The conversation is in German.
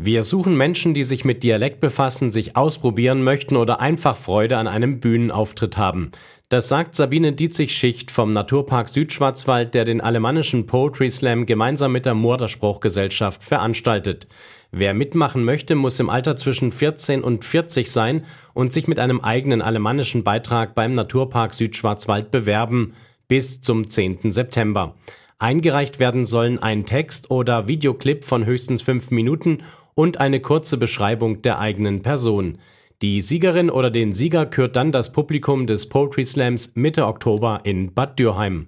Wir suchen Menschen, die sich mit Dialekt befassen, sich ausprobieren möchten oder einfach Freude an einem Bühnenauftritt haben. Das sagt Sabine Dietzig-Schicht vom Naturpark Südschwarzwald, der den alemannischen Poetry Slam gemeinsam mit der Murder-Spruchgesellschaft veranstaltet. Wer mitmachen möchte, muss im Alter zwischen 14 und 40 sein und sich mit einem eigenen alemannischen Beitrag beim Naturpark Südschwarzwald bewerben, bis zum 10. September. Eingereicht werden sollen ein Text oder Videoclip von höchstens 5 Minuten und eine kurze Beschreibung der eigenen Person. Die Siegerin oder den Sieger kürt dann das Publikum des Poetry Slams Mitte Oktober in Bad Dürheim.